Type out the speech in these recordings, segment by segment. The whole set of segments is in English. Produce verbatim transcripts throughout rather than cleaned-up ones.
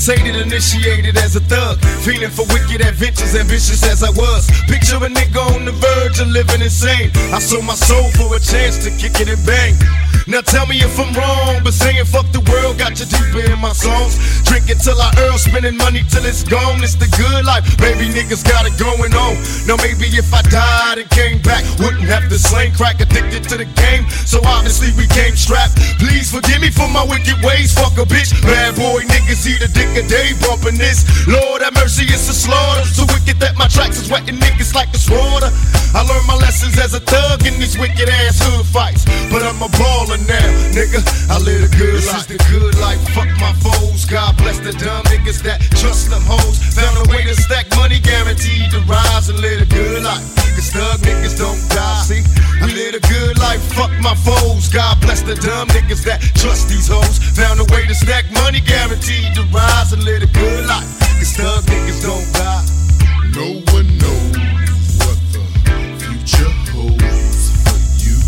Initiated, initiated as a thug. Feeling for wicked adventures, ambitious as I was. Picture a nigga on the verge of living insane. I sold my soul for a chance to kick it and bang. Now tell me if I'm wrong, but saying fuck the world got you deeper in my songs. Drink it till I earl, spending money till it's gone. It's the good life, baby, niggas got it going on. Now maybe if I died and came back, wouldn't have to slang crack, addicted to the game. So obviously we came strapped. Please forgive me for my wicked ways, fuck a bitch. Bad boy niggas eat a dick a day, bumping this. Lord have mercy, it's a slaughter. So wicked that my tracks is wetting niggas like it's water. I learned my lessons as a thug in these wicked ass hood fights, but I'm a baller now, nigga. I live a good this life. This is the good life. Fuck my foes. God bless the dumb niggas that trust them hoes. Found a way to stack money, guaranteed to rise and live a good life. Cause thug niggas don't die. See, we live a good life. Fuck my foes. God bless the dumb niggas that trust these hoes. Found a way to stack money, guaranteed to rise and live a good life. Cause thug niggas don't die. No one knows what the future holds for you.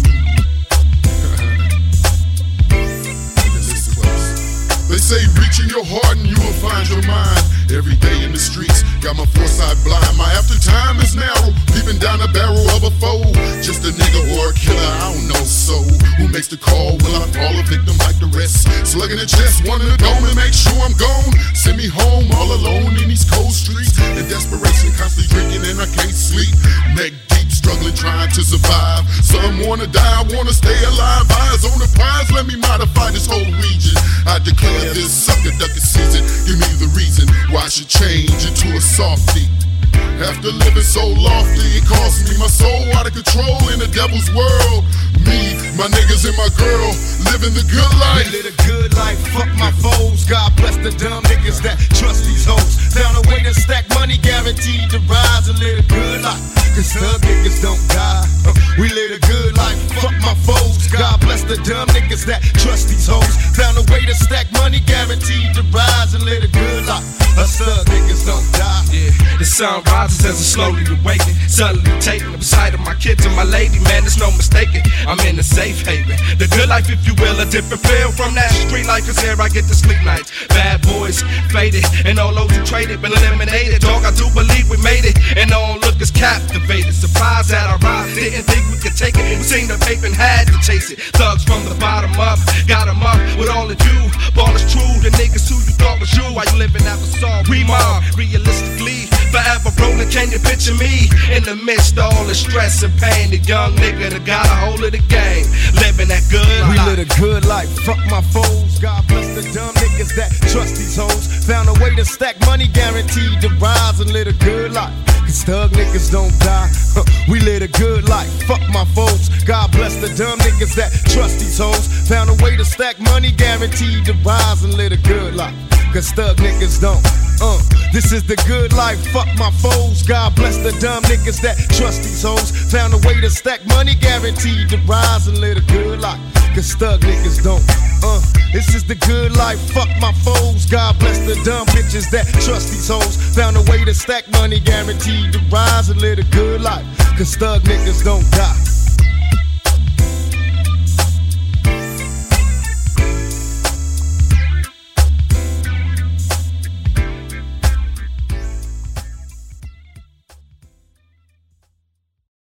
Listen close. They say reach in your heart and you will find your mind. Every day in the streets, got my foresight blind. My after time is narrow, peeping down the barrel of a foe. Just a nigga or a killer, I don't know. So who makes the call? Will I fall a victim like the rest? Slugging the chest, one in the dome and make sure I'm gone. Send me home all alone in these cold streets. In desperation, constantly drinking and I can't sleep. Neck deep, struggling, trying to survive. Some wanna die, wanna stay alive. Eyes on the prize, let me modify this whole region. I declare this sucker ducky season. Give me the reason why I should change into a softie. After living so lofty, it cost me my soul out of control in the devil's world. Me, my niggas and my girl, living the good life. We live a good life, fuck my foes. God bless the dumb niggas that trust these hoes. Found a way to stack money, guaranteed to rise and live a good life. Cause thug niggas don't die. Uh, we live a good life, fuck my foes. God bless the dumb niggas that trust these hoes. Found a way to stack money, guaranteed to rise and live a good life. Us thug niggas don't die. Yeah, the sun rises as I slowly awaken. Suddenly taking the sight of my kids and my lady, man, there's no mistaking. I'm in a safe haven. The good life, if you will, a different feel from that street life. Cause here I get to sleep nights. Bad boys, faded, and all those who traded been eliminated. Dog, I do believe we made it, and all lookers captivated. Surprised that I arrived, didn't think we could take it. We seen the paper and had to chase it. Thugs from the bottom up, got them up with all of you. Ball is true, the niggas who you thought was you. Why you living out the song? Remob, realistically, forever rolling. Can you picture me in the midst of all the stress and pain? The young nigga that got a hold of the game, living that good we life. We live a good life, fuck my foes. God bless the dumb niggas that trust these hoes. Found a way to stack money, guaranteed to rise and live a good life. Cause thug niggas don't die. Huh. We live a good life, fuck my foes. God bless the dumb niggas that trust these hoes. Found a way to stack money, guaranteed to rise and live a good life. Cause thug niggas don't. Uh, this is the good life, fuck my foes. God bless the dumb niggas that trust these hoes. Found a way to stack money, guaranteed to rise and live a good life. Cause thug niggas don't. Uh, this is the good life, fuck my foes. God bless the dumb bitches that trust these hoes. Found a way to stack money, guaranteed to rise and live a good life. Cause thug niggas don't die.